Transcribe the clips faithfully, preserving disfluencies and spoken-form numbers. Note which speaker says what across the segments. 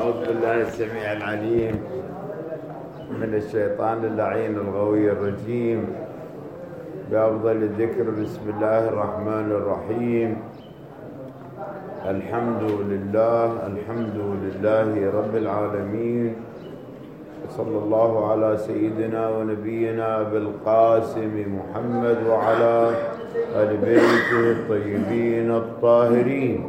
Speaker 1: أعوذ بالله السميع العليم من الشيطان اللعين الغوي الرجيم. بأفضل الذكر بسم الله الرحمن الرحيم. الحمد لله الحمد لله رب العالمين، صلى الله على سيدنا ونبينا بالقاسم محمد وعلى آل بيته الطيبين الطاهرين.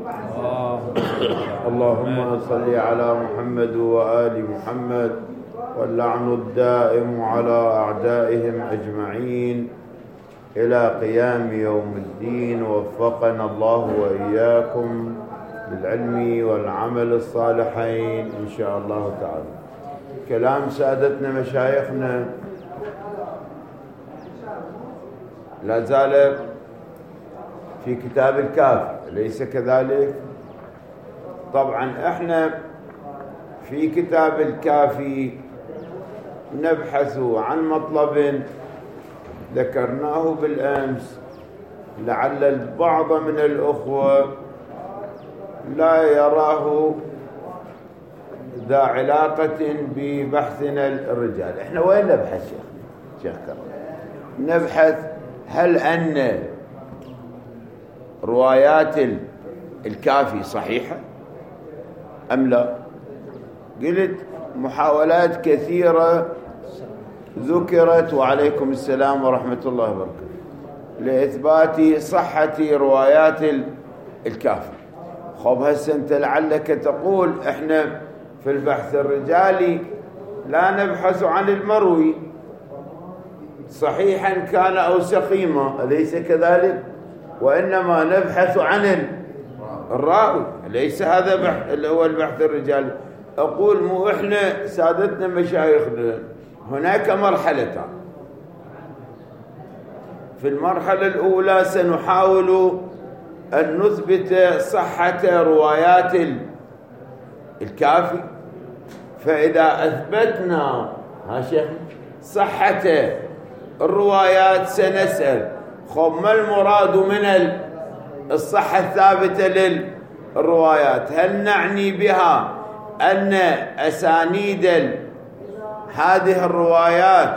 Speaker 1: اللهم صل على محمد وآل محمد، واللعن الدائم على أعدائهم أجمعين إلى قيام يوم الدين. وفقنا الله وإياكم بالعلم والعمل الصالحين إن شاء الله تعالى. كلام سادتنا مشايخنا لا زال في كتاب الكافي، أليس كذلك؟ طبعا احنا في كتاب الكافي نبحث عن مطلب ذكرناه بالأمس، لعل البعض من الأخوة لا يراه ذا علاقة ببحثنا الرجال. احنا وين نبحث شيخ شيخ كرم؟ نبحث هل أن روايات الكافي صحيحة أم لا؟ قلت محاولات كثيرة ذكرت، وعليكم السلام ورحمة الله وبركاته، لإثبات صحة روايات الكافي. خب هسه أنت لعلك تقول احنا في البحث الرجالي لا نبحث عن المروي صحيحا كان أو سقيما، أليس كذلك؟ وإنما نبحث عن الراوي، ليس هذا بحث اللي هو البحث الرجالي. أقول مو إحنا سادتنا مشايخنا هناك مرحلتان. في المرحلة الأولى سنحاول أن نثبت صحة روايات الكافي، فإذا أثبتنا ها شيخ صحة الروايات سنسأل خب ما المراد من الصحة الثابتة للروايات؟ هل نعني بها أن أسانيد هذه الروايات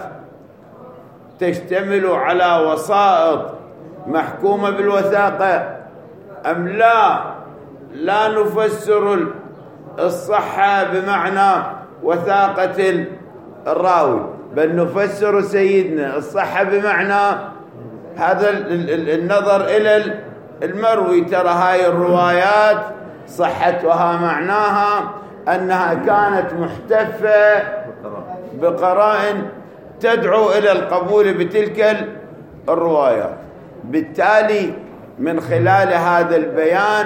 Speaker 1: تشتمل على وسائط محكومة بالوثاقة أم لا؟ لا نفسر الصحة بمعنى وثاقة الراوي، بل نفسر سيدنا الصحة بمعنى هذا النظر إلى المروي. ترى هاي الروايات صحتها معناها أنها كانت محتفة بقرائن تدعو إلى القبول بتلك الروايات. بالتالي من خلال هذا البيان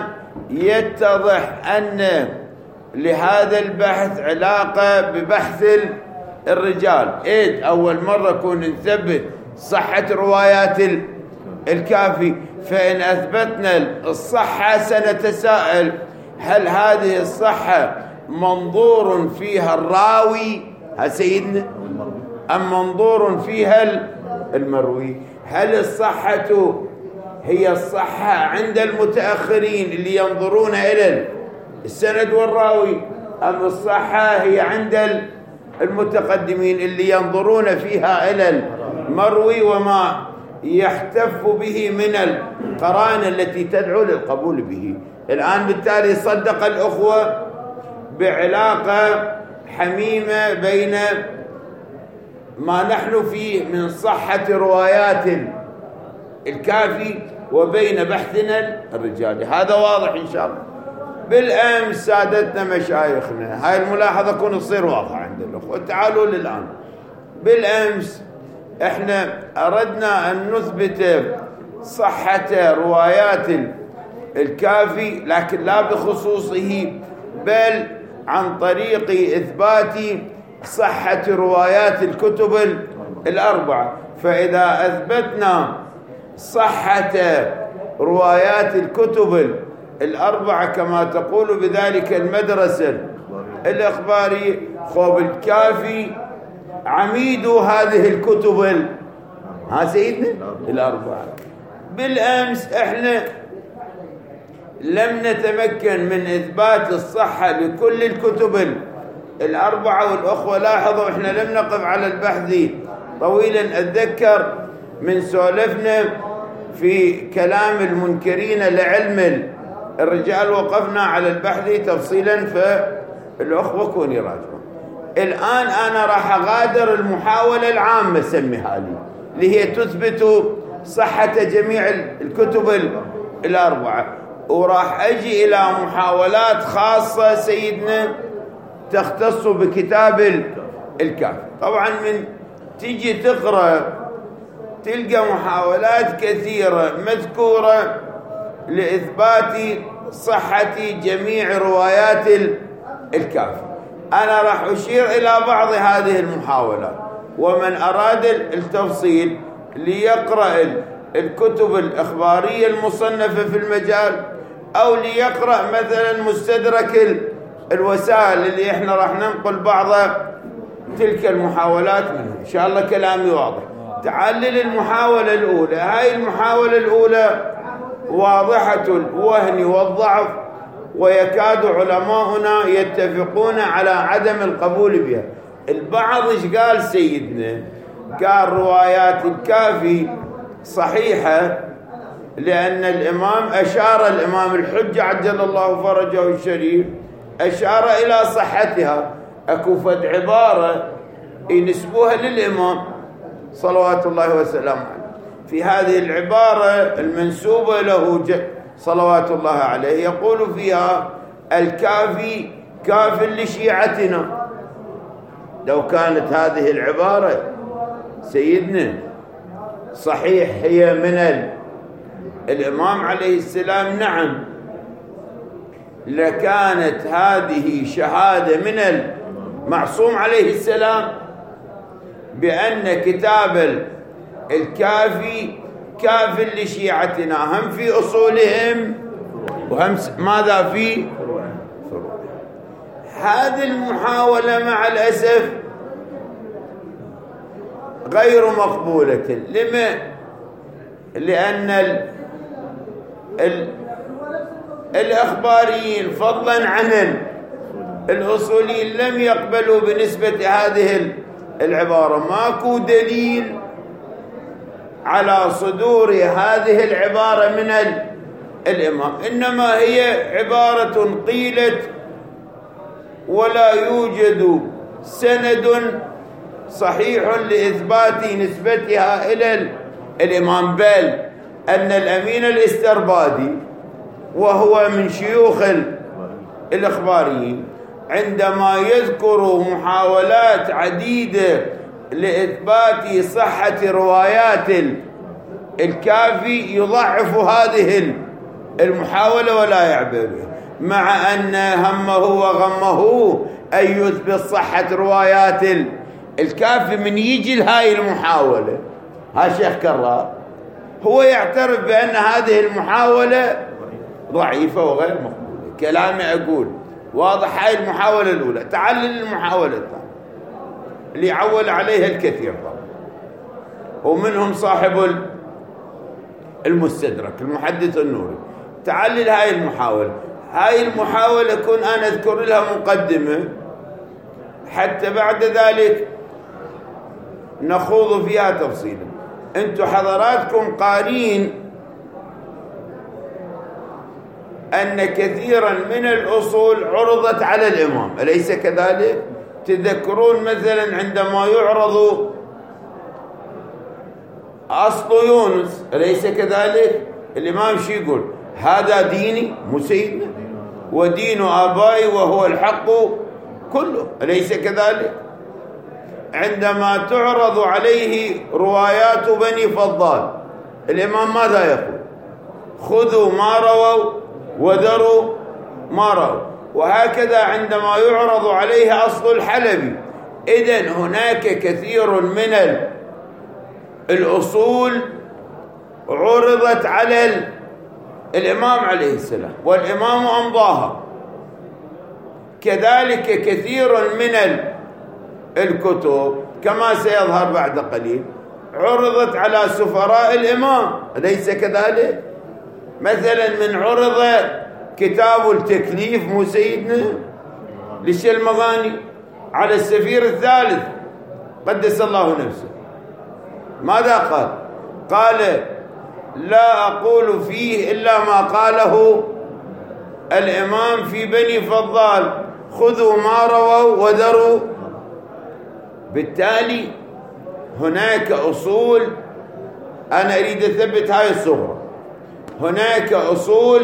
Speaker 1: يتضح أن لهذا البحث علاقة ببحث الرجال. إذ أول مرة كون نثبت صحة روايات الكافي، فإن أثبتنا الصحة سنتساءل هل هذه الصحة منظور فيها الراوي ها سيدنا أم منظور فيها المروي؟ هل الصحة هي الصحة عند المتأخرين اللي ينظرون إلى السند والراوي، أم الصحة هي عند المتقدمين اللي ينظرون فيها إلى المروي وما يحتف به من القرائن التي تدعو للقبول به؟ الآن بالتالي صدق الأخوة بعلاقة حميمة بين ما نحن فيه من صحة روايات الكافي وبين بحثنا الرجالي. هذا واضح إن شاء الله. بالأمس سادتنا مشايخنا هاي الملاحظة كون تصير واضحة عند الأخوة. تعالوا للآن. بالأمس احنا أردنا أن نثبت صحة روايات الكافي، لكن لا بخصوصه بل عن طريق إثبات صحة روايات الكتب الأربعة. فإذا أثبتنا صحة روايات الكتب الأربعة كما تقول بذلك المدرسة الإخبارية، خب الكافي عميد هذه الكتب ها سيدنا الأربعة. بالأمس احنا لم نتمكن من إثبات الصحة لكل الكتب الأربعة. والأخوة لاحظوا إحنا لم نقف على البحث طويلا. أتذكر من سولفنا في كلام المنكرين لعلم الرجال وقفنا على البحث تفصيلا، فالأخوة كون يراجعون. الآن أنا راح أغادر المحاولة العامة سميها لي، اللي هي تثبت صحة جميع الكتب الأربعة، وراح أجي إلى محاولات خاصة سيدنا تختص بكتاب الكافي. طبعا من تيجي تقرأ تلقى محاولات كثيرة مذكورة لإثبات صحة جميع روايات الكافي. أنا راح أشير إلى بعض هذه المحاولات، ومن أراد التفصيل ليقرأ الكتب الإخبارية المصنفة في المجال، أو ليقرأ مثلا مستدرك الوسائل اللي إحنا راح ننقل بعض تلك المحاولات منه. إن شاء الله كلامي واضح. تعلل المحاولة الأولى. هاي المحاولة الأولى واضحة الوهن والضعف، ويكاد علماؤنا يتفقون على عدم القبول بها. البعض إيش قال سيدنا؟ قال روايات الكافي صحيحة لأن الإمام أشار، الإمام الحجة عجل الله فرجه الشريف أشار إلى صحتها. أكو فد عبارة ينسبوها للإمام صلوات الله وسلامه عليه، في هذه العبارة المنسوبة له صلوات الله عليه يقول فيها الكافي كاف لشيعتنا. لو كانت هذه العبارة سيدنا صحيح هي من الإمام عليه السلام، نعم، لكانت هذه شهادة من المعصوم عليه السلام بأن كتاب الكافي كاف لشيعتنا، هم في أصولهم وهم ماذا في فروعهم. هذه المحاولة مع الأسف غير مقبولة. لما؟ لأن ال ال الأخباريين فضلا عن الأصوليين لم يقبلوا بنسبة هذه العبارة. ماكو دليل على صدور هذه العبارة من الإمام، إنما هي عبارة قيلت ولا يوجد سند صحيح لإثبات نسبتها إلى الإمام، بل أن الأمين الاستربادي وهو من شيوخ الإخباريين عندما يذكر محاولات عديدة لإثبات صحة روايات الكافي يضعف هذه المحاولة ولا يعبأ بها، مع أن همه وغمه أن يثبت صحة روايات الكافي. من يجي لهاي المحاولة ها شيخ كرار هو يعترف بأن هذه المحاولة ضعيفة وغير مقبولة. كلامي أقول واضح. هاي المحاولة الأولى. تعلل المحاولة الثانية اللي عول عليها الكثير طبعا، ومنهم صاحب المستدرك المحدث النوري. تعلل هاي المحاولة. هاي المحاولة كن أنا أذكر لها مقدمة حتى بعد ذلك نخوض فيها تفصيلا. أنتم حضراتكم قارين أن كثيرا من الأصول عرضت على الإمام، أليس كذلك؟ تذكرون مثلا عندما يعرض أصل يونس، أليس كذلك؟ الإمام شو يقول؟ هذا ديني مو سيدنا ودين آبائي وهو الحق كله، أليس كذلك؟ عندما تعرض عليه روايات بني فضال الإمام ماذا يقول؟ خذوا ما رووا وذروا ما رووا. وهكذا عندما يعرض عليه أصل الحلبي. إذن هناك كثير من الأصول عرضت على الإمام عليه السلام والإمام أمضاها. كذلك كثير من الكتب كما سيظهر بعد قليل عرضت على سفراء الإمام، أليس كذلك؟ مثلا من عرض كتاب التكليف مو سيدنا للشلمغاني على السفير الثالث قدس الله نفسه، ماذا قال؟ قال لا أقول فيه إلا ما قاله الإمام في بني فضال، خذوا ما رووا وذروا. بالتالي هناك أصول، أنا أريد أثبت هاي الصورة، هناك أصول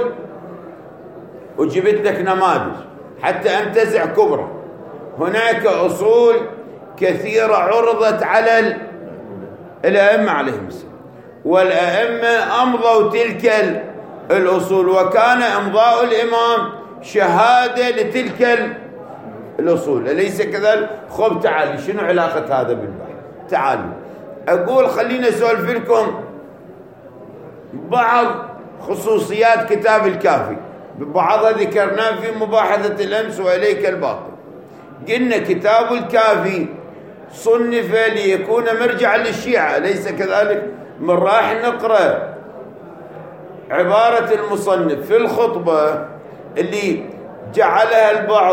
Speaker 1: وجبت لك نماذج حتى أنتزع كبرى. هناك أصول كثيرة عرضت على الأئمة عليهم السلام، والأئمة أمضوا تلك الأصول، وكان إمضاء الإمام شهادة لتلك الأصول، أليس كذلك؟ خب تعالوا، شنو علاقة هذا بالبحث؟ تعالوا أقول خلينا أسولف لكم بعض خصوصيات كتاب الكافي، بعضها ذكرناه في مباحثة الأمس وإليك الباقي. قلنا كتاب الكافي صنف ليكون مرجعا للشيعة، أليس كذلك؟ من راح نقرأ عبارة المصنف في الخطبة اللي جعلها البعض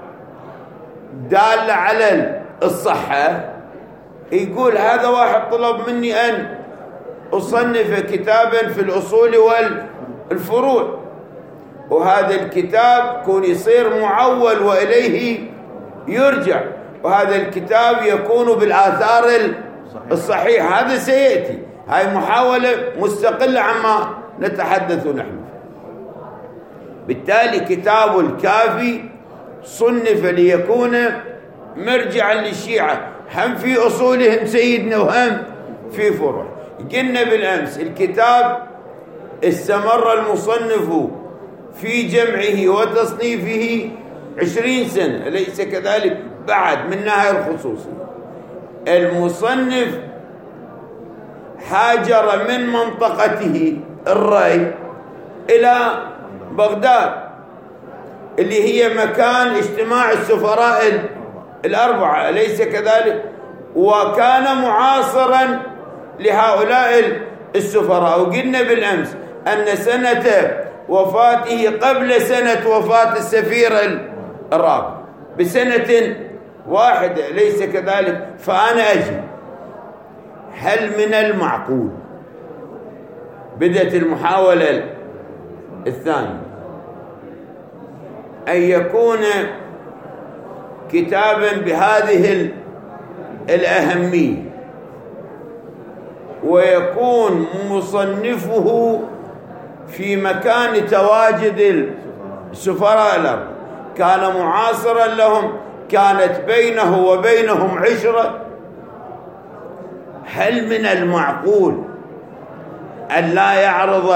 Speaker 1: دالة على الصحة، يقول هذا واحد طلب مني أن أصنف كتابا في الأصول والفروع، وهذا الكتاب كون يصير معول وإليه يرجع، وهذا الكتاب يكون بالآثار الصحيحة. هذا سيأتي، هاي محاولة مستقلة عما نتحدث نحن. بالتالي كتاب الكافي صنف ليكون مرجعا للشيعة، هم في أصولهم سيدنا وهم في فروع. قلنا بالأمس الكتاب استمر المصنف في جمعه وتصنيفه عشرين سنة، أليس كذلك؟ بعد من نهاية الخصوصية المصنف هاجر من منطقته الري إلى بغداد اللي هي مكان اجتماع السفراء الأربعة، أليس كذلك؟ وكان معاصرا لهؤلاء السفراء. وقلنا بالأمس أن سنة وفاته قبل سنة وفاة السفير الرابع بسنة واحدة، أليس كذلك؟ فأنا أجي، هل من المعقول بدأت المحاولة الثانية أن يكون كتابا بهذه الأهمية ويكون مصنفه في مكان تواجد السفراء الأربعة، كان معاصرا لهم، كانت بينه وبينهم عشرة، هل من المعقول أن لا يعرض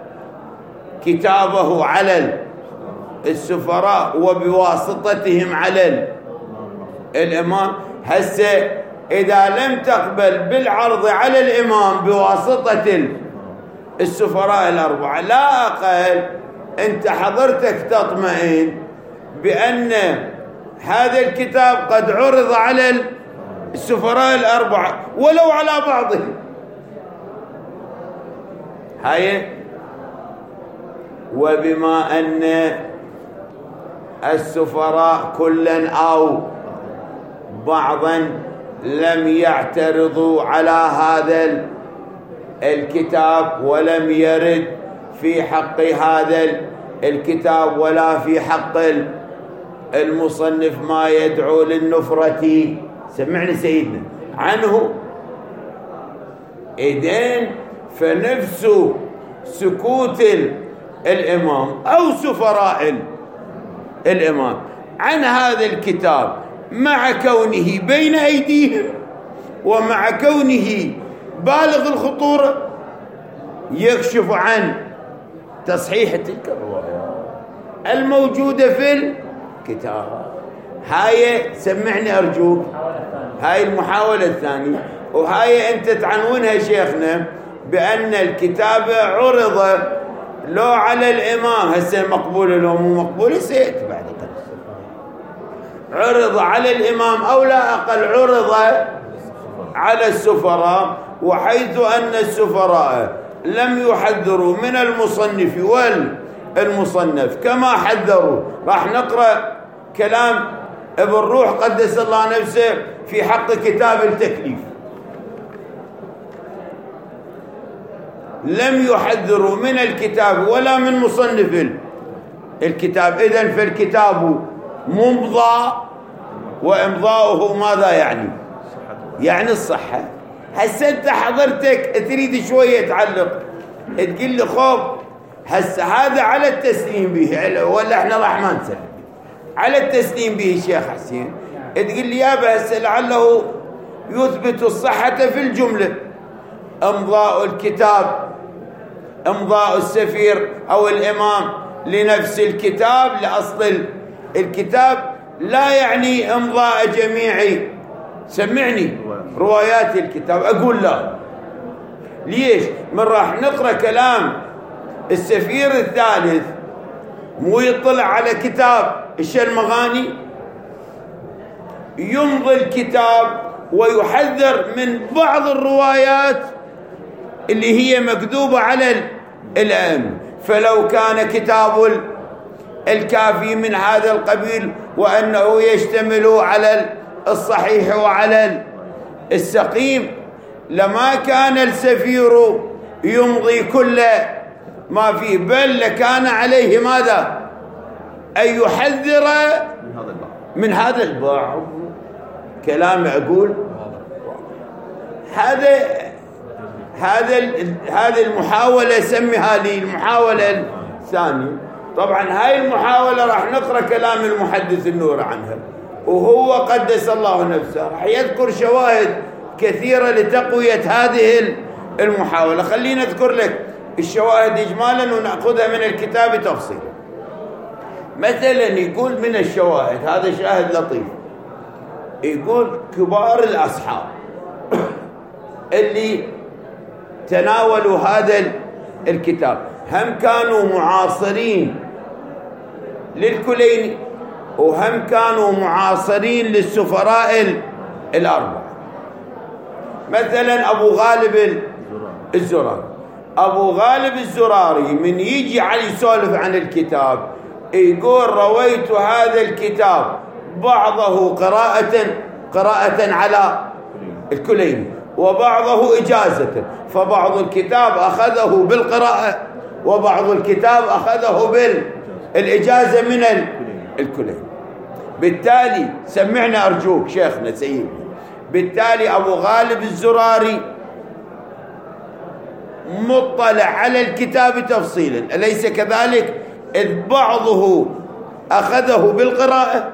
Speaker 1: كتابه على السفراء وبواسطتهم على الإمام؟ هسه إذا لم تقبل بالعرض على الإمام بواسطة السفراء الأربعة، لا أقل أنت حضرتك تطمئن بأن هذا الكتاب قد عرض على السفراء الأربعة ولو على بعضهم. هاي وبما أن السفراء كلا أو بعضا لم يعترضوا على هذا الكتاب ولم يرد في حق هذا الكتاب ولا في حق المصنف ما يدعو للنفرة، سمعنا سيدنا عنه، إذن فنفس سكوت الإمام أو سفراء الإمام عن هذا الكتاب مع كونه بين أيديهم ومع كونه بالغ الخطورة يكشف عن تصحيح تلك الروايات الموجودة في الكتاب. هاي سمعني أرجوك، هاي المحاولة الثانية، وهاي أنت تعنونها شيخنا بأن الكتابة عرض لو على الإمام، هسه مقبول لو مو مقبول سيأتي بعد قليل، عرض على الإمام أو لا أقل عرض على السفراء، وحيث أن السفراء لم يحذروا من المصنف المصنف كما حذروا. راح نقرأ كلام ابن روح قدس الله نفسه في حق كتاب التكليف. لم يحذروا من الكتاب ولا من مصنف الكتاب. إذن فالكتاب ممضى، وإمضاؤه ماذا يعني؟ يعني الصحة. هسه انت حضرتك تريد شوية تعلق تقول لي خوف هسه هذا على التسليم به، ولا احنا راح ما نسلم على التسليم به الشيخ حسين؟ تقول لي يابا هسه لعله يثبت الصحة في الجملة. امضاء الكتاب، امضاء السفير او الامام لنفس الكتاب لاصل الكتاب لا يعني امضاء جميع سمعني روايات الكتاب. اقول لا. ليش؟ من راح نقرأ كلام السفير الثالث مو يطلع على كتاب الشلمغاني، يمضي الكتاب ويحذر من بعض الروايات اللي هي مكذوبة على الأئمة. فلو كان كتاب الكافي من هذا القبيل وأنه يشتمل على الصحيح وعلى السقيم لما كان السفير يمضي كل ما فيه، بل لكان عليه ماذا؟ أن يحذر من هذا البعض. كلام أقول هذا هذا هذه المحاولة سميها لي المحاولة الثانية. طبعا هاي المحاولة راح نقرأ كلام المحدث النور عنها، وهو قدس الله نفسه راح يذكر شواهد كثيرة لتقوية هذه المحاولة. خلينا أذكر لك الشواهد إجمالا ونأخذها من الكتاب تفصيلا. مثلا يقول من الشواهد، هذا شاهد لطيف، يقول كبار الأصحاب اللي تناولوا هذا الكتاب هم كانوا معاصرين للكليني وهم كانوا معاصرين للسفراء الأربعة. مثلا أبو غالب الزراري، أبو غالب الزراري من يجي علي يسولف عن الكتاب يقول رويت هذا الكتاب بعضه قراءة قراءة على الكليني وبعضه إجازة، فبعض الكتاب أخذه بالقراءة وبعض الكتاب أخذه بالإجازة من الكليني. بالتالي سمعنا أرجوك شيخنا سيدي، بالتالي أبو غالب الزراري مطلع على الكتاب تفصيلا، أليس كذلك؟ إذ بعضه أخذه بالقراءة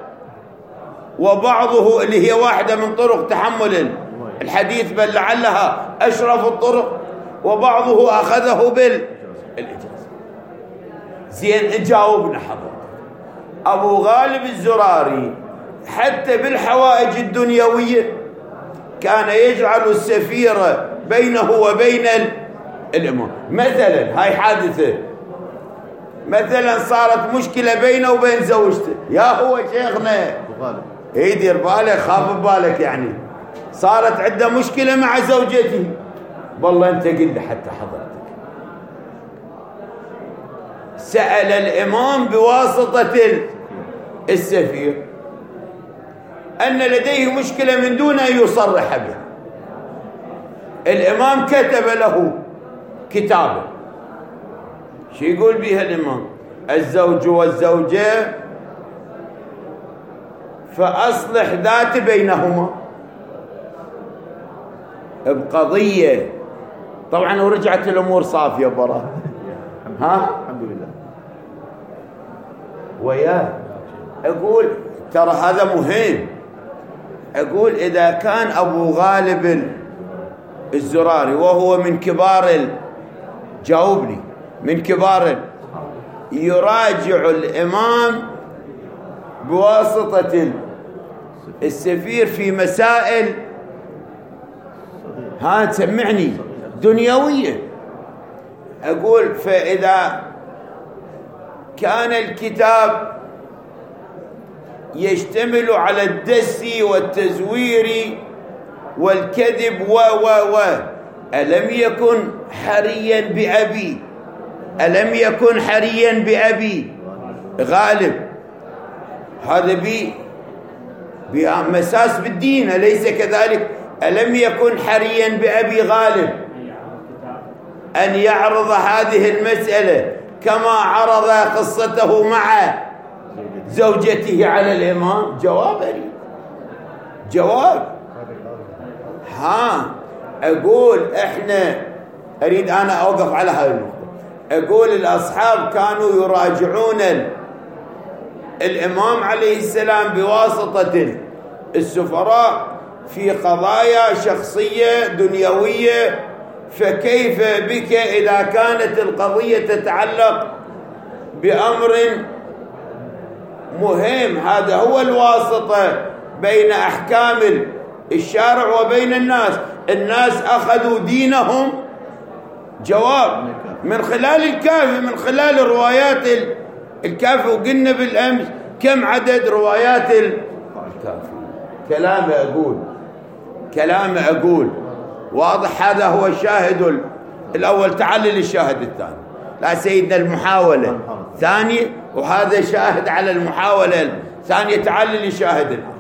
Speaker 1: وبعضه اللي هي واحدة من طرق تحمل الحديث بل لعلها أشرف الطرق، وبعضه أخذه بالإجازة. زين جاوبنا حضرتك. أبو غالب الزراري حتى بالحوائج الدنيوية كان يجعل السفير بينه وبين الإمام. مثلا هاي حادثة، مثلا صارت مشكلة بينه وبين زوجته، يا هو شيخنا يدير بالك خاف بالك، يعني صارت عنده مشكلة مع زوجته، والله أنت قل حتى حضرتك سأل الإمام بواسطة السفير أن لديه مشكلة من دون أن يصرح بها. الإمام كتب له كتابا، شو يقول بها الإمام؟ الزوج والزوجة فأصلح ذات بينهما بقضية. طبعا ورجعت الأمور صافية برا، ها الحمد لله. وياه أقول ترى هذا مهم. أقول إذا كان أبو غالب الزراري وهو من كبار ال... جاوبني من كبار ال... يراجع الإمام بواسطة السفير في مسائل ها تسمعني دنيوية. أقول فإذا كان الكتاب يشتمل على الدس والتزوير والكذب و و و ألم يكن حريا بأبي ألم يكن حريا بأبي غالب، هذا بي بمساس بالدين أليس كذلك؟ ألم يكن حريا بأبي غالب أن يعرض هذه المسألة كما عرض قصته مع زوجته على الإمام؟ جواب أريد جواب. ها أقول إحنا أريد أنا أوقف على هذه النقطة. أقول الأصحاب كانوا يراجعون الإمام عليه السلام بواسطة السفراء في قضايا شخصية دنيوية، فكيف بك إذا كانت القضية تتعلق بأمر مهم؟ هذا هو الواسطة بين أحكام الشارع وبين الناس. الناس أخذوا دينهم جواب من خلال الكافي، من خلال روايات الكافي. وقلنا بالأمس كم عدد روايات الكافي. كلام أقول كلام أقول واضح. هذا هو الشاهد الأول. تعلل الشاهد الثاني. لا سيدنا المحاولة ثانية، وهذا شاهد على المحاولة ثانية. تعلل الشاهد الآخر.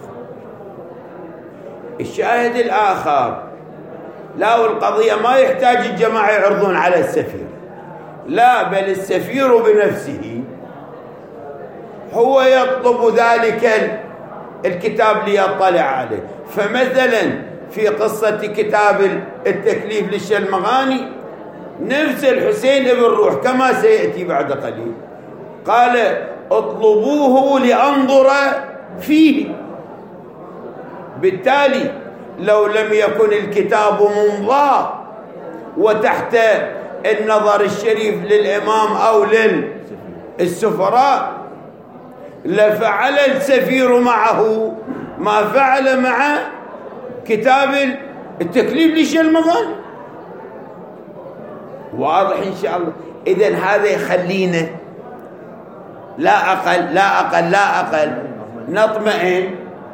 Speaker 1: الشاهد الآخر لا، والقضية ما يحتاج الجماعة يعرضون على السفير، لا، بل السفير بنفسه هو يطلب ذلك الكتاب ليطلع عليه. فمثلا في قصة كتاب التكليف للشلمغاني نفس الحسين ابن روح كما سيأتي بعد قليل قال اطلبوه لأنظر فيه. بالتالي لو لم يكن الكتاب ممضى وتحت النظر الشريف للإمام أو للسفراء لفعل السفير معه ما فعل مع كتاب التكليف للشلمغاني. واضح إن شاء الله. إذن هذا يخلينا لا أقل لا أقل لا أقل نطمئن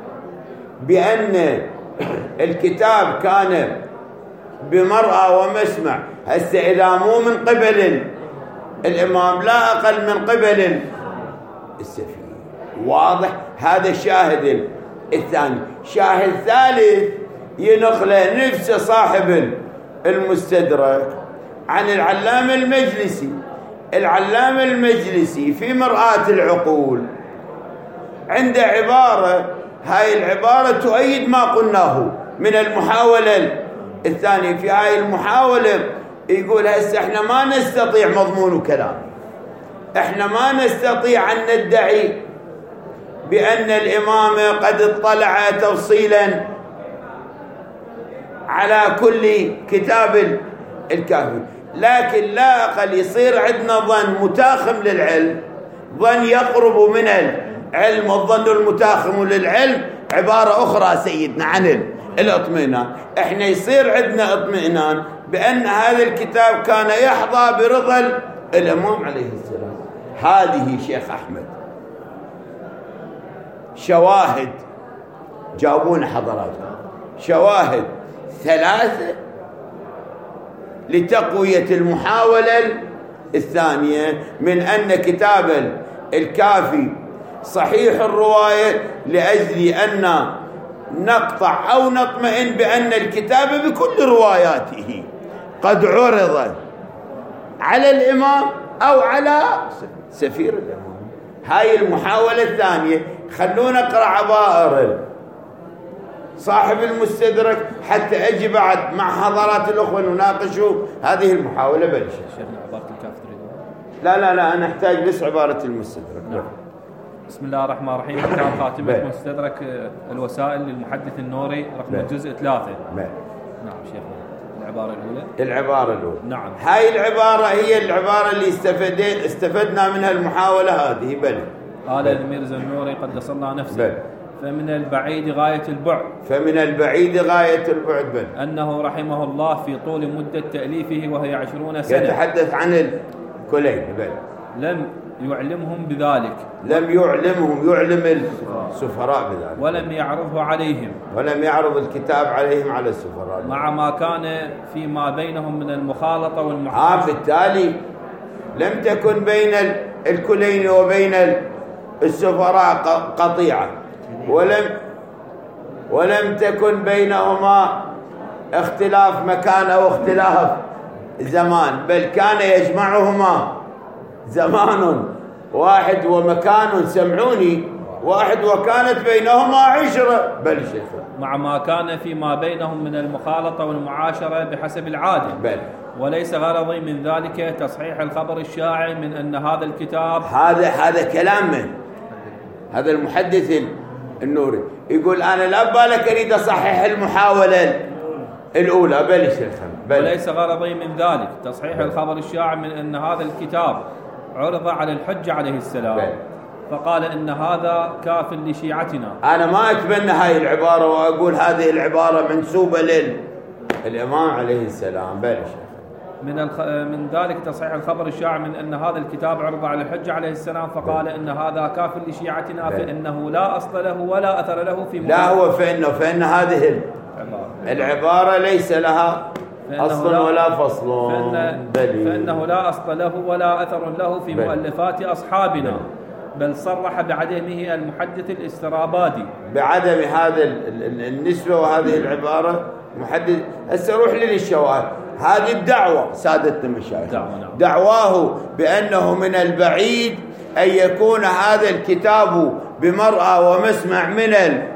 Speaker 1: بأن الكتاب كان بمرأى ومسمع. هسه إذا مو من قبل الإمام لا أقل من قبل السفير. واضح. هذا الشاهد الثاني. شاهد ثالث ينقله نفس صاحب المستدرك عن العلامة المجلسي. العلامة المجلسي في مرآة العقول عنده عبارة، هاي العبارة تؤيد ما قلناه من المحاولة الثانية. في هاي المحاولة يقول هسه احنا ما نستطيع مضمون كلام، احنا ما نستطيع أن ندعي بأن الإمام قد اطلع تفصيلا على كل كتاب الكافي، لكن لا أقل يصير عندنا ظن متاخم للعلم، ظن يقرب من العلم. الظن المتاخم للعلم عبارة أخرى سيدنا عن الاطمئنان. احنا يصير عندنا اطمئنان بأن هذا الكتاب كان يحظى برضا الإمام عليه السلام. هذه شيخ أحمد شواهد جاوبونا حضراتكم، شواهد ثلاثة لتقوية المحاولة الثانية من أن كتاب الكافي صحيح الرواية، لأجل أن نقطع أو نطمئن بأن الكتاب بكل رواياته قد عرض على الإمام أو على سفير الإمام. هاي المحاولة الثانية. خلونا نقرأ عبائر صاحب المستدرك حتى أجي بعد مع حضرات الأخوة نناقشوا هذه المحاولة. بلش
Speaker 2: شيخنا عبارة الكافي تريدون؟
Speaker 1: لا لا لا، أنا أحتاج بس عبارة المستدرك.
Speaker 2: نعم. بسم الله الرحمن الرحيم. كتاب خاتمة مستدرك الوسائل للمحدث النوري رقم الجزء ثلاثة.
Speaker 1: بل.
Speaker 2: نعم شيخنا. العبارة الأولى.
Speaker 1: العبارة الأولى.
Speaker 2: نعم.
Speaker 1: هاي العبارة هي العبارة اللي استفدت استفدنا منها المحاولة هذه. بل.
Speaker 2: قال الميرزا النوري قدس الله نفسه.
Speaker 1: بل.
Speaker 2: فمن البعيد غاية البعد
Speaker 1: فمن البعيد غاية البعد بل.
Speaker 2: أنه رحمه الله في طول مدة تأليفه وهي عشرون سنة
Speaker 1: يتحدث عن الكلين. بل.
Speaker 2: لم يعلمهم بذلك،
Speaker 1: لم يعلمهم يعلم السفراء بذلك،
Speaker 2: ولم يعرضه عليهم،
Speaker 1: ولم يعرض الكتاب عليهم على السفراء،
Speaker 2: مع ما كان فيما بينهم من المخالطة والمحاولة.
Speaker 1: آه بالتالي لم تكن بين الكلين وبين السفراء قطيعة، ولم ولم تكن بينهما اختلاف مكان أو اختلاف زمان، بل كان يجمعهما زمان واحد ومكان سمعوني واحد، وكانت بينهما عشرة. بل شيخ،
Speaker 2: مع ما كان فيما بينهم من المخالطة والمعاشرة بحسب العادة.
Speaker 1: بل
Speaker 2: وليس غرضي من ذلك تصحيح الخبر الشائع من أن هذا الكتاب.
Speaker 1: هذا هذا كلام من هذا المحدث النوري، يقول أنا لا بالك أريد أصحح المحاولة الأولى. بل شيخ، بل
Speaker 2: وليس غرضي من ذلك تصحيح الخبر الشائع من أن هذا الكتاب عرض على الحج عليه السلام، بل. فقال إن هذا كاف لشيعتنا.
Speaker 1: أنا ما أتبنى هاي العبارة وأقول هذه العبارة منسوبة للإمام عليه السلام. بل
Speaker 2: من الخ... من ذلك تصحيح الخبر الشائع من أن هذا الكتاب عرض على الحج عليه السلام، فقال إن هذا كاف لشيعتنا، فإنه لا أصل له ولا أثر له في مؤلف.
Speaker 1: لا هو فإنه فإن هذه العبارة ليس لها أصل ولا فصل،
Speaker 2: فإن... فإنه لا أصل له ولا أثر له في بل. مؤلفات أصحابنا، بل صرح بعدمه المحدث الاسترابادي
Speaker 1: بعدم هذا النسبة وهذه العبارة محدث. هسه روح لي للشواهد. هذه الدعوة سادتنا المشايخ، دعواه بأنه من البعيد أن يكون هذا الكتاب بمرأى ومسمع من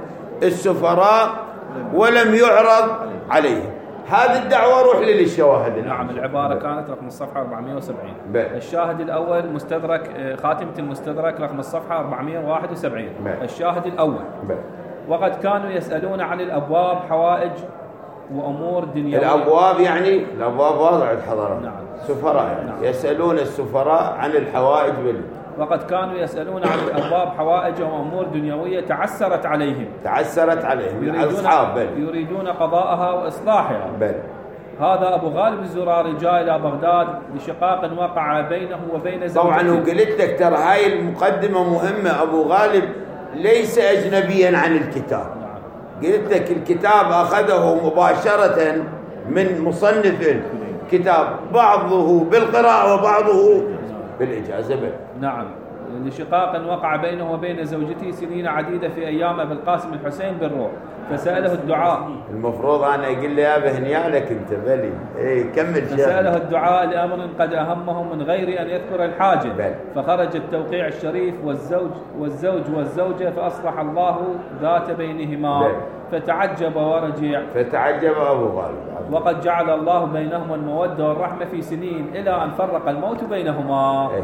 Speaker 1: السفراء ولم يعرض عليه. هذه الدعوة روح لي للشواهد.
Speaker 2: نعم، العبارة كانت رقم الصفحة أربعمائة وسبعين. بل. الشاهد الأول مستدرك خاتمة المستدرك رقم الصفحة أربعمائة وواحد وسبعين. بل. الشاهد الأول بل. وقد كانوا يسألون عن الأبواب حوائج وأمور دنيوية.
Speaker 1: الأبواب يعني الأبواب واضعة حضرة. نعم. سفراء يعني. نعم. يسألون السفراء عن الحوائج بال.
Speaker 2: وقد كانوا يسألون عن الأبواب حوائج وأمور دنيوية تعسرت عليهم
Speaker 1: تعسرت عليهم من أصحاب بل.
Speaker 2: يريدون قضاءها وإصلاحها.
Speaker 1: بل.
Speaker 2: هذا أبو غالب الزراري جاء إلى بغداد لشقاق وقع بينه وبين زوجته.
Speaker 1: طبعا وقلت لك ترى هاي المقدمة مهمة. أبو غالب ليس أجنبيا عن الكتاب. قلت لك الكتاب أخذه مباشرة من مصنف الكتاب، بعضه بالقراءة وبعضه بالإجازة.
Speaker 2: نعم، لشقاق وقع بينه وبين زوجته سنين عديدة في أيام أبي القاسم الحسين بالروح، فسأله الدعاء.
Speaker 1: المفروض أنا أقول له يا بهنيالك أنت بلي إيه كمل.
Speaker 2: فسأله الدعاء لأمر قد أهمه من غير أن يذكر الحاجة بل. فخرج التوقيع الشريف والزوج والزوج والزوجة فأصلح الله ذات بينهما بل. فتعجب ورجع
Speaker 1: فتعجب أبو غالب.
Speaker 2: وقد جعل الله بينهما المودة والرحمة في سنين إلى أن فرق الموت بينهما. إيه.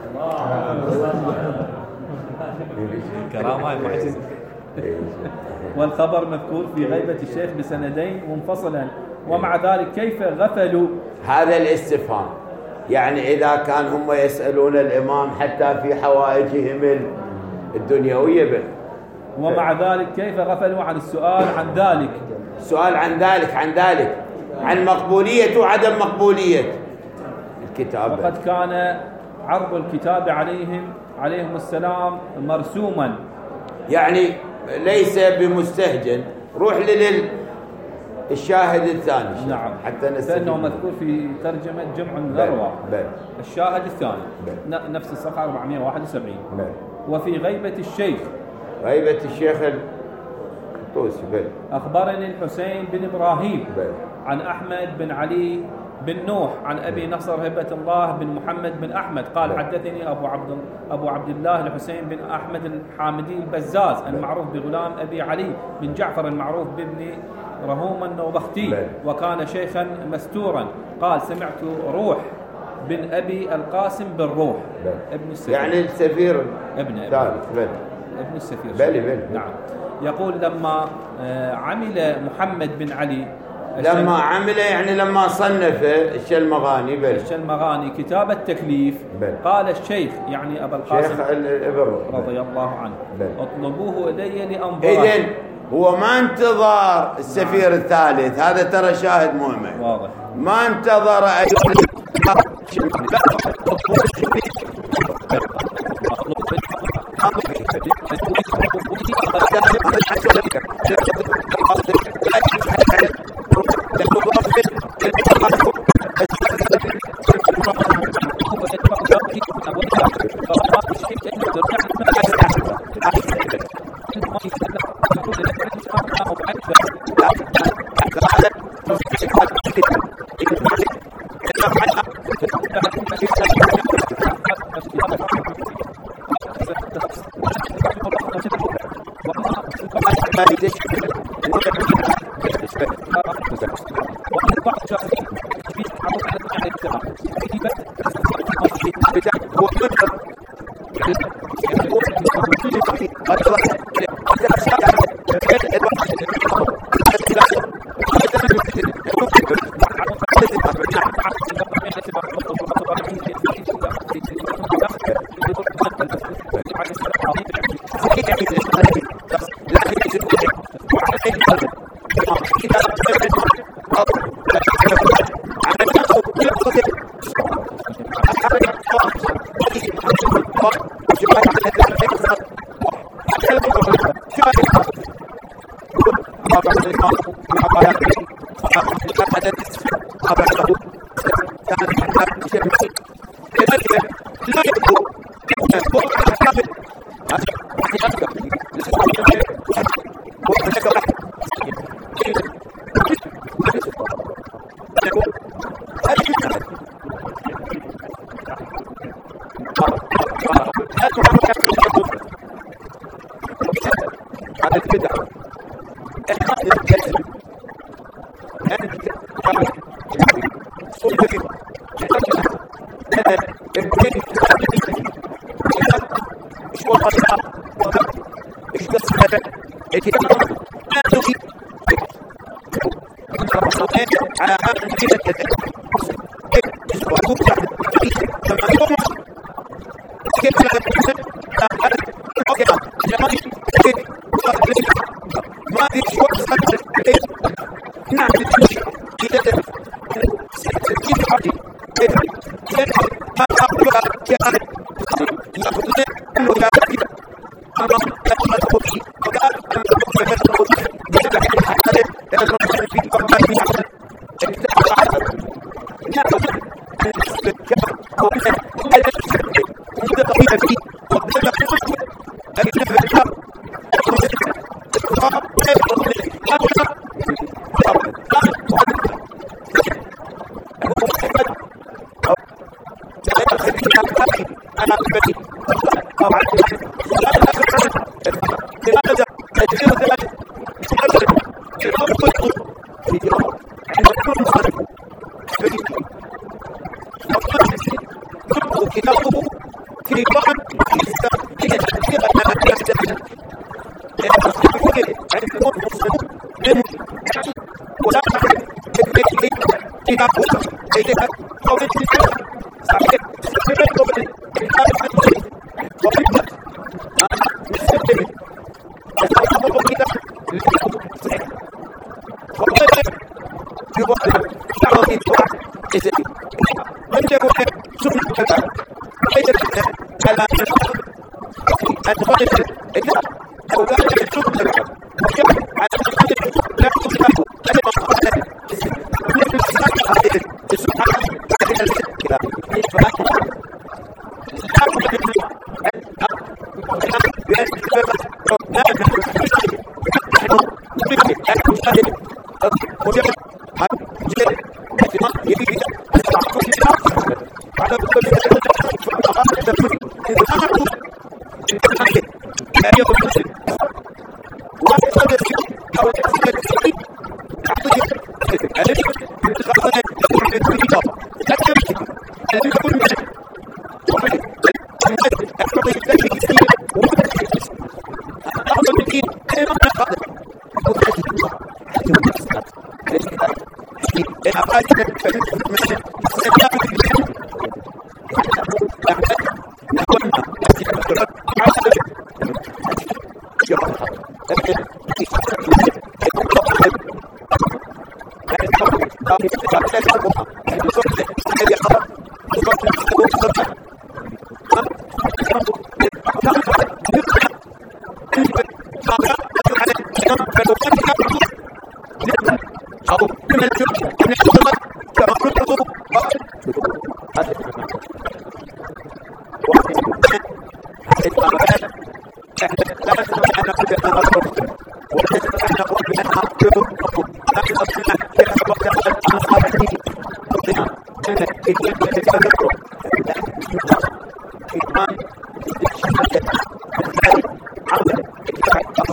Speaker 2: كرامة معجزة. والخبر مذكور في غيبة الشيخ بسندين منفصلا، ومع ذلك كيف غفلوا؟
Speaker 1: هذا الاستفهام يعني إذا كان هم يسألون الإمام حتى في حوائجهم الدنيوية به،
Speaker 2: ومع ذلك كيف غفلوا عن السؤال عن ذلك؟
Speaker 1: السؤال عن ذلك عن ذلك عن مقبولية وعدم مقبولية الكتاب.
Speaker 2: وقد كان عرض الكتاب عليهم عليهم السلام مرسوما، يعني
Speaker 1: ليس بمستهجن. روح لل الشاهد الثاني.
Speaker 2: نعم،
Speaker 1: حتى
Speaker 2: نستفيد لأنه مذكور في ترجمة جمع الذروة. الشاهد الثاني بل. نفس الصفحة أربعمائة وواحد وسبعين. بل. وفي غيبة الشيخ
Speaker 1: غيبة الشيخ الطوسي بل.
Speaker 2: أخبرني الحسين بن إبراهيم
Speaker 1: بل.
Speaker 2: عن أحمد بن علي بن نوح عن أبي نصر هبة الله بن محمد بن أحمد قال بل. حدثني أبو عبد أبو عبد الله الحسين بن أحمد الحامدي البزاز المعروف بغلام أبي علي بن جعفر المعروف بابن رهوم النوبختي بل. وكان شيخا مستورا. قال سمعت روح بن أبي القاسم بالروح بل. ابن السفير،
Speaker 1: يعني السفير
Speaker 2: ابن
Speaker 1: ثالث بل.
Speaker 2: ابن السفير
Speaker 1: بل بل.
Speaker 2: نعم. يقول لما عمل محمد بن علي
Speaker 1: لما عمل يعني لما صنف الشلمغاني بل.
Speaker 2: الشلمغاني كتاب التكليف بل. قال الشيخ يعني أبا القاسم رضي الله عنه بل. اطلبوه إلي لأنظره.
Speaker 1: إذن هو ما انتظر السفير الثالث، هذا ترى شاهد مهم
Speaker 2: واضح.
Speaker 1: ما انتظر Thank you.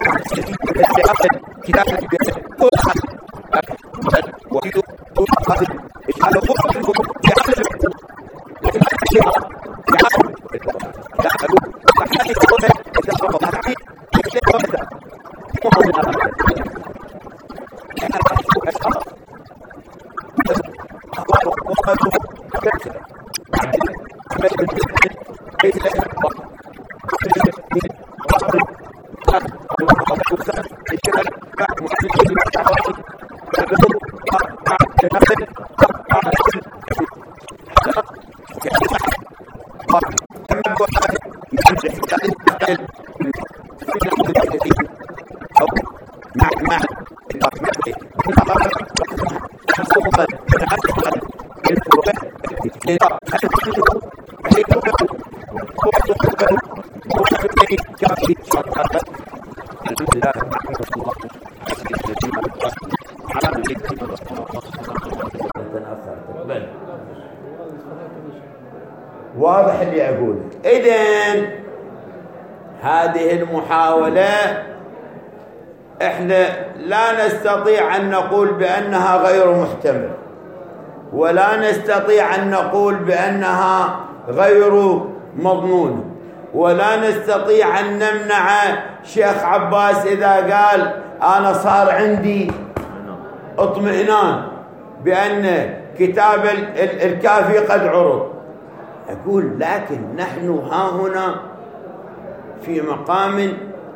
Speaker 1: واضح اللي أقوله. إذن هذه المحاولة إحنا لا نستطيع أن نقول بأنها غير محتمل، ولا نستطيع أن نقول بأنها غير مضمونة، ولا نستطيع أن نمنع شيخ عباس إذا قال أنا صار عندي اطمئنان بأن كتاب الكافي قد عرض. أقول لكن نحن ها هنا في مقام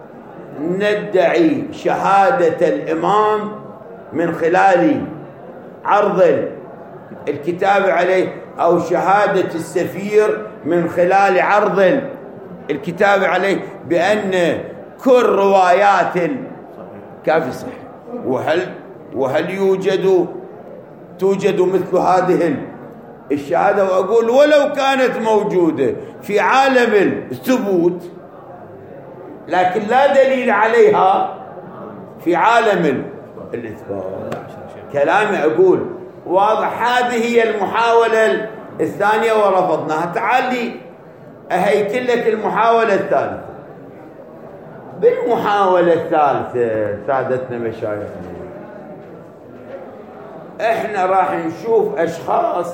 Speaker 1: ندعي شهادة الإمام من خلال عرض الكتاب عليه، أو شهادة السفير من خلال عرض الكتاب عليه بأن كل روايات الكافي صحيح. وهل وهل يوجد توجد مثل هذه الشهادة؟ وأقول ولو كانت موجودة في عالم الثبوت لكن لا دليل عليها في عالم الإثبات. كلامي أقول واضح. هذه هي المحاولة الثانية ورفضناها. تعال لي أهيكل لك المحاولة الثالثة. بالمحاولة الثالثة سادتنا مشايخنا احنا راح نشوف أشخاص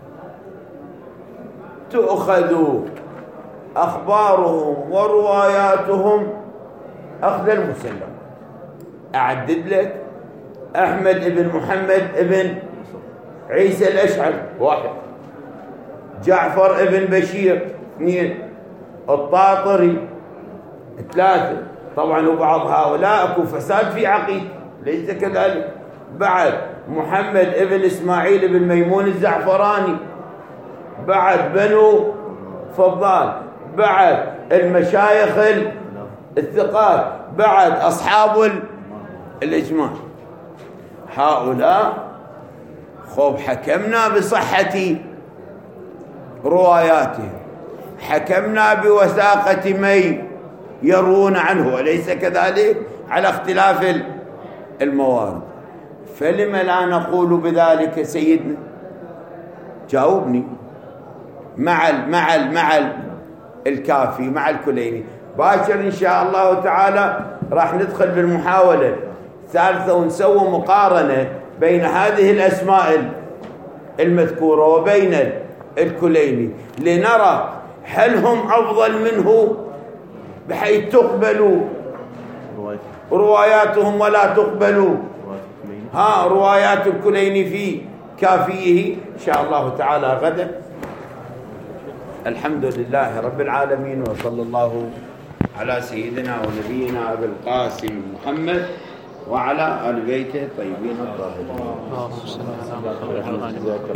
Speaker 1: تؤخذ أخبارهم ورواياتهم أخذ المسلم. أعدد لك: أحمد ابن محمد ابن عيسى الأشعري واحد، جعفر ابن بشير اثنين، الطاطري ثلاثة. طبعا وبعض هؤلاء اكو فساد في عقيدة، ليس كذلك. بعد محمد ابن إسماعيل ابن ميمون الزعفراني، بعد بنو فضال، بعد المشايخ الثقات، بعد أصحاب الإجماع. هؤلاء خب حكمنا بصحة رواياتهم، حكمنا بوثاقة من يروون عنه، وليس كذلك على اختلاف الموارد. فلم لا نقول بذلك سيدنا؟ جاوبني. مع ال مع ال مع ال الكافي مع الكليني. باكر إن شاء الله تعالى راح ندخل بالمحاولة الثالثة ونسوي مقارنة بين هذه الأسماء المذكورة وبين الكليني لنرى هل هم أفضل منه بحيث تقبل رواياتهم ولا تقبل ها روايات الكليني في كافيه. إن شاء الله تعالى غدا. الحمد لله رب العالمين، وصلى الله على سيدنا ونبينا أبي القاسم محمد وعلى آل بيته الطيبين الطاهرين.